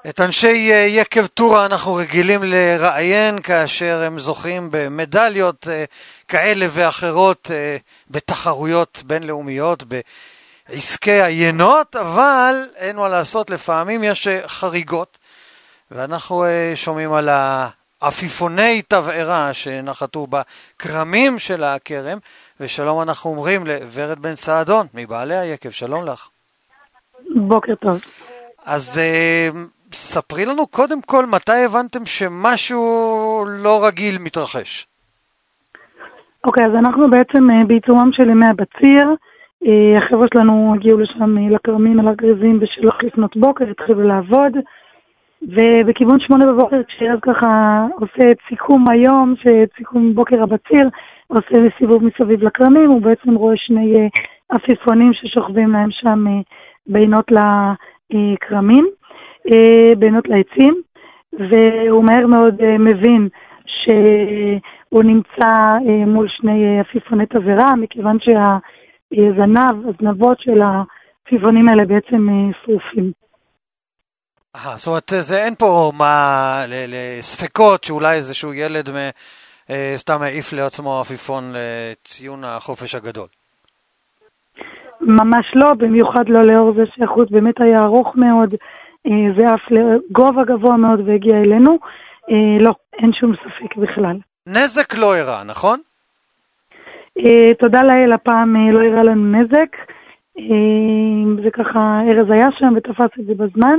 את אנשי יקב טורה אנחנו רגילים לראיין כאשר הם זוכים במדליות כאלה ואחרות בתחרויות בינלאומיות, בעסקי היינות, אבל אין מה לעשות, לפעמים יש חריגות, ואנחנו שומעים על העפיפוני תבערה שנחתו בקרמים של הכרם, ושלום אנחנו אומרים לוורד בן סעדון מבעלי היקב. שלום לך. בוקר טוב. אז ספרי לנו קודם כל מתי הבנתם שמשהו לא רגיל מתרחש. אוקיי, אז אנחנו בעצם בעיצומם של ימי הבציר. החבר'ה שלנו הגיעו לשם לכרמים על הגריזים בשלוש לפנות בוקר, התחילו לעבוד, ובכיוון 8 בבוקר כשאז ככה עושה את סיכום היום, שסיכום בוקר הבציר, עושה סיבוב מסביב לכרמים, הוא בעצם רואה שני עפיפונים ששוכבים להם שם בינות לכרמים, בינות לעצים, והוא מהר מאוד מבין שהוא נמצא מול שני עפיפוני תבערה, מכיוון הזנבות של העפיפונים האלה בעצם שרופים. זאת אומרת, אין פה מה לספקות שאולי איזשהו ילד סתם העיף לעצמו עפיפון לציון החופש הגדול. ממש לא, במיוחד לא לאור זה שהחוט באמת היה ארוך מאוד, זה אף לגובה גבוה מאוד והגיע אלינו. לא, אין שום ספק בכלל. נזק לא הראה, נכון? תודה לאל, הפעם לא הראה לנו נזק. זה ככה, ארז היה שם ותפס את זה בזמן.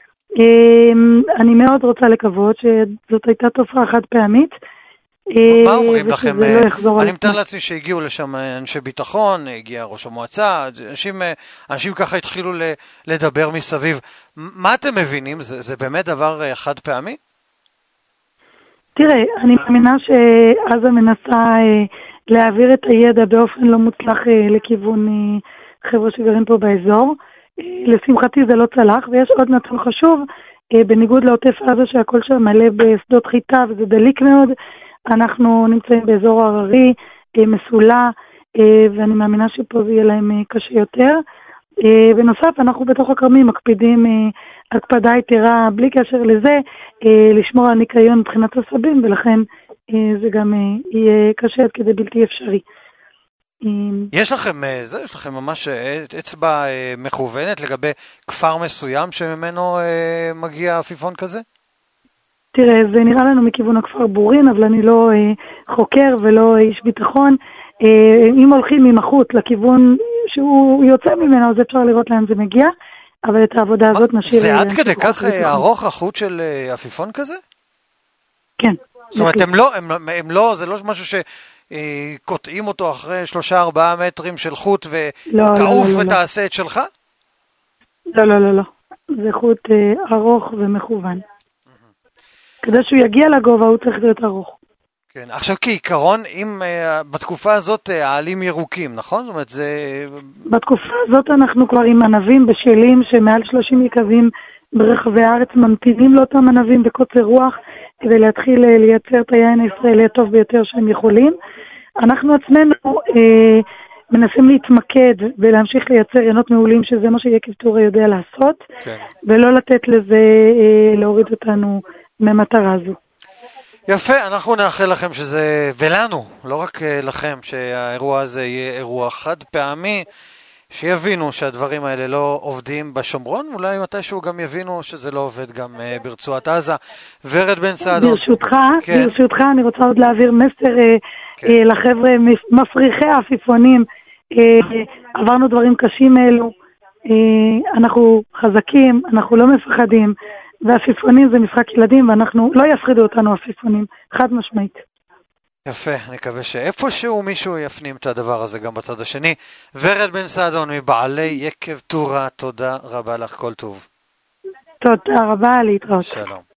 אני מאוד רוצה לקוות שזאת הייתה תופעה חד פעמית. מה אומרים לכם? אני מתאר לעצמי שהגיעו לשם אנשי ביטחון, הגיע ראש המועצה, אנשים ככה התחילו לדבר מסביב. מה אתם מבינים? זה באמת דבר חד פעמי? תראה, אני מאמינה שעזה מנסה להעביר את הידע באופן לא מוצלח לכיוון חבר'ה שגרים פה באזור. לשמחתי זה לא צלח, ויש עוד נתון חשוב, בניגוד לעוטף עזה שהכל שם מלא בשדות חיטה וזה דליק מאוד, אנחנו נמצאים באזור הררי, מסולה, ואני מאמינה שפה זה יהיה להם קשה יותר. בנוסף, אנחנו בתוך הכרמים מקפידים הקפדה יתרה, בלי קשר לזה, לשמור על ניקיון מבחינת הסבים, ולכן זה גם יהיה קשה עד כדי בלתי אפשרי. יש לכם ממש אצבע מכוונת לגבי כפר מסוים שממנו מגיע עפיפון כזה? תראה, זה נראה לנו מכיוון הכפר בורין, אבל אני לא חוקר ולא איש ביטחון. אם הולכים עם החוט לכיוון שהוא יוצא ממנו, אז אפשר לראות לאן זה מגיע, אבל את העבודה הזאת נשאיר... זה עד כדי כך ארוך החוט של עפיפון כזה? כן. זאת אומרת, זה לא משהו שקוטעים אותו אחרי 3-4 מטרים של חוט ותעוף ותעשה את שלך? לא. זה חוט ארוך ומכוון. כדי שהוא יגיע לגובה הוא צריך להיות ארוך. כן, עכשיו כעיקרון, אם בתקופה הזאת העלים ירוקים, נכון? זאת אומרת, זה... בתקופה הזאת אנחנו כבר עם ענבים בשלים שמעל 30 יקבים ברחבי הארץ ממתינים לאותם ענבים בקוצר רוח כדי להתחיל לייצר את היין הישראלי הטוב ביותר שהם יכולים. אנחנו עצמנו מנסים להתמקד ולהמשיך לייצר ינות מעולים, שזה מה שיקב טורה יודע לעשות, כן. ולא לתת לזה להוריד אותנו ממטרה זו. יפה, אנחנו נאחל לכם שזה, ולנו, לא רק לכם, שהאירוע הזה יהיה אירוע חד פעמי, שיבינו שהדברים האלה לא עובדים בשומרון, אולי מתישהו גם יבינו שזה לא עובד גם ברצועת עזה. ורד בן סעדון. ברשותך, אני רוצה עוד להעביר מסר לחבר'ה מפריחי העפיפונים. עברנו דברים קשים אלו, אנחנו חזקים, אנחנו לא מפחדים, ועפיפונים זה משחק ילדים, ואנחנו לא יפחידו אותנו עפיפונים, חד משמעית. יפה, אני מקווה שאיפשהו מישהו יפנים את הדבר הזה גם בצד השני. ורד בן סעדון מבעלי יקב טורה, תודה רבה לך, כל טוב. תודה רבה, להתראות. שלום.